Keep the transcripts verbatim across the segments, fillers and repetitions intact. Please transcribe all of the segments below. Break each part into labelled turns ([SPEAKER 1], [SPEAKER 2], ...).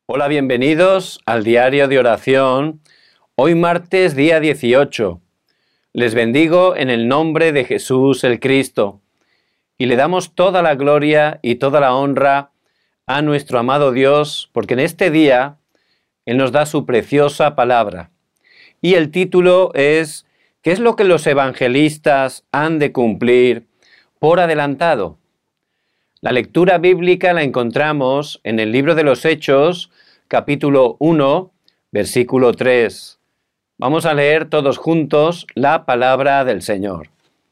[SPEAKER 1] Hola, bienvenidos al diario de oración. Hoy martes, día dieciocho. Les bendigo en el nombre de Jesús el Cristo y le damos toda la gloria y toda la honra a nuestro amado Dios, porque en este día Él nos da su preciosa palabra. Y el título es ¿qué es lo que los evangelistas han de cumplir por adelantado? La lectura bíblica la encontramos en el libro de los Hechos, capítulo uno, versículo tres. Vamos a leer todos juntos la palabra del Señor.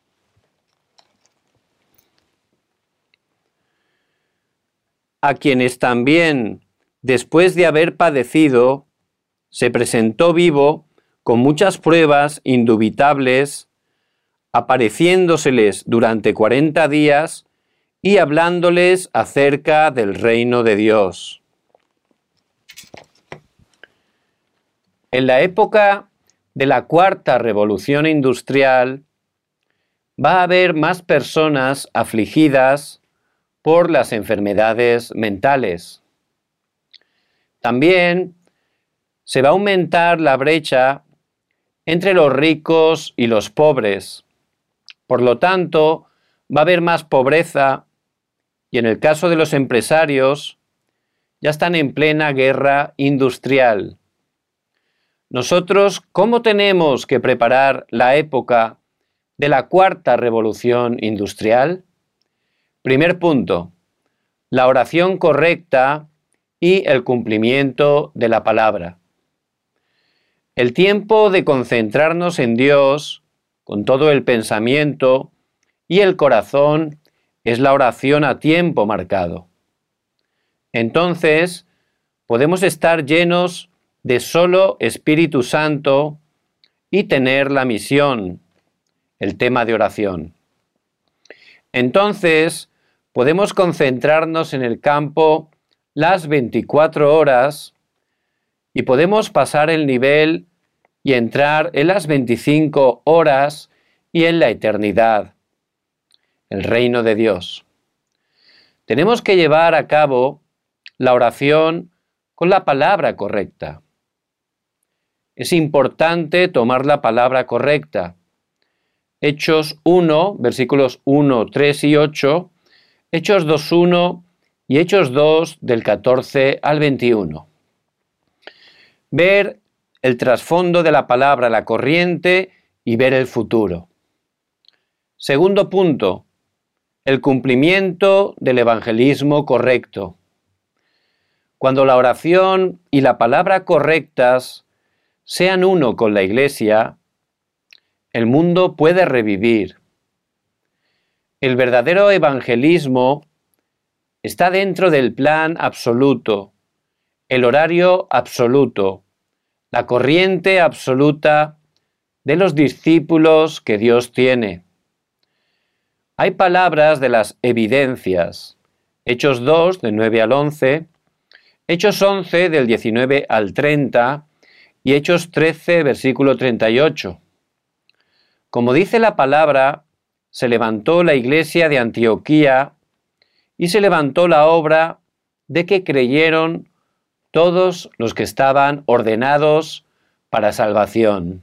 [SPEAKER 1] A quienes también, después de haber padecido, se presentó vivo con muchas pruebas indubitables, apareciéndoseles durante cuarenta días y hablándoles acerca del reino de Dios. En la época de la cuarta revolución industrial va a haber más personas afligidas por las enfermedades mentales. También se va a aumentar la brecha entre los ricos y los pobres. Por lo tanto, va a haber más pobreza y en el caso de los empresarios ya están en plena guerra industrial. Nosotros, ¿cómo tenemos que preparar la época de la cuarta revolución industrial? Primer punto, la oración correcta y el cumplimiento de la palabra. El tiempo de concentrarnos en Dios con todo el pensamiento y el corazón es la oración a tiempo marcado. Entonces, podemos estar llenos de solo Espíritu Santo y tener la misión, el tema de oración. Entonces, podemos concentrarnos en el campo las veinticuatro horas y podemos pasar el nivel y entrar en las veinticinco horas y en la eternidad, el reino de Dios. Tenemos que llevar a cabo la oración con la palabra correcta. Es importante tomar la palabra correcta. Hechos uno, versículos uno, tres y ocho, Hechos dos, uno y Hechos dos del catorce al veintiuno. Ver el trasfondo de la palabra, la corriente, y ver el futuro. Segundo punto, el cumplimiento del evangelismo correcto. Cuando la oración y la palabra correctas sean uno con la Iglesia, el mundo puede revivir. El verdadero evangelismo está dentro del plan absoluto, el horario absoluto, la corriente absoluta de los discípulos que Dios tiene. Hay palabras de las evidencias, Hechos dos, de nueve al once, Hechos once, del diecinueve al treinta, y Hechos trece, versículo treinta y ocho. Como dice la palabra, se levantó la iglesia de Antioquía y se levantó la obra de que creyeron todos los que estaban ordenados para salvación.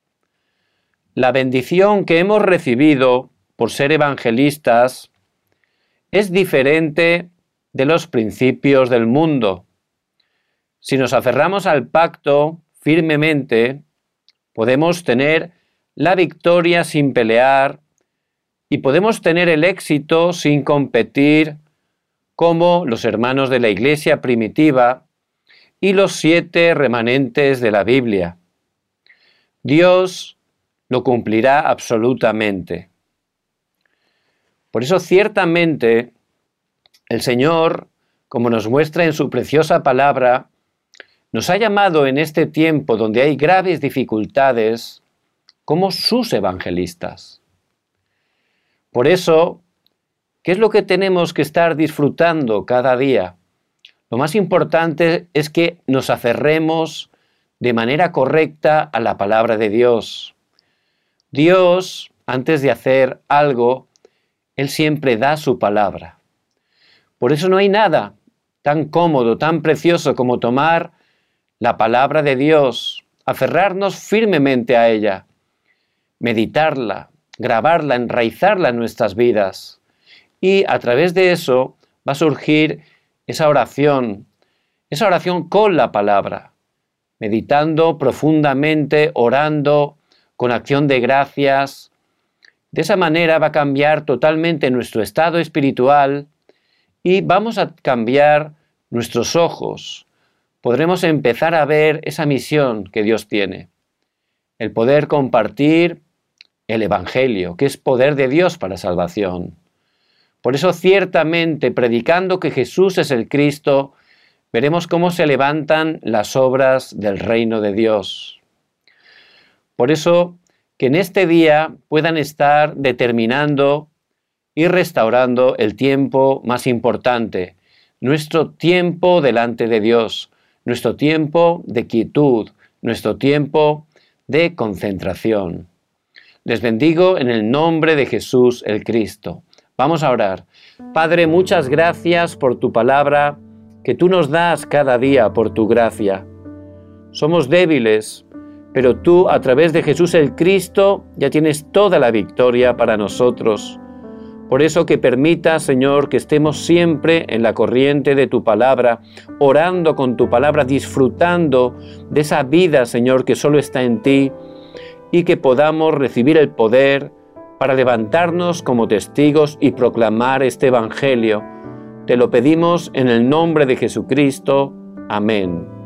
[SPEAKER 1] La bendición que hemos recibido por ser evangelistas es diferente de los principios del mundo. Si nos aferramos al pacto firmemente, podemos tener la victoria sin pelear y podemos tener el éxito sin competir, como los hermanos de la iglesia primitiva y los siete remanentes de la Biblia. Dios lo cumplirá absolutamente. Por eso, ciertamente, el Señor, como nos muestra en su preciosa palabra, nos ha llamado en este tiempo donde hay graves dificultades como sus evangelistas. Por eso, ¿qué es lo que tenemos que estar disfrutando cada día? Lo más importante es que nos aferremos de manera correcta a la palabra de Dios. Dios, antes de hacer algo, Él siempre da su palabra. Por eso no hay nada tan cómodo, tan precioso como tomar la palabra de Dios, aferrarnos firmemente a ella, meditarla, grabarla, enraizarla en nuestras vidas. Y a través de eso va a surgir esa oración, esa oración con la palabra, meditando profundamente, orando, con acción de gracias. De esa manera va a cambiar totalmente nuestro estado espiritual y vamos a cambiar nuestros ojos. Podremos empezar a ver esa misión que Dios tiene, el poder compartir el Evangelio, que es poder de Dios para salvación. Por eso, ciertamente, predicando que Jesús es el Cristo, veremos cómo se levantan las obras del reino de Dios. Por eso, que en este día puedan estar determinando y restaurando el tiempo más importante, nuestro tiempo delante de Dios, nuestro tiempo de quietud, nuestro tiempo de concentración. Les bendigo en el nombre de Jesús el Cristo. Vamos a orar. Padre, muchas gracias por tu palabra que tú nos das cada día por tu gracia. Somos débiles, pero tú a través de Jesús el Cristo ya tienes toda la victoria para nosotros. Por eso que permita, Señor, que estemos siempre en la corriente de tu palabra, orando con tu palabra, disfrutando de esa vida, Señor, que solo está en ti, y que podamos recibir el poder para levantarnos como testigos y proclamar este Evangelio. Te lo pedimos en el nombre de Jesucristo. Amén.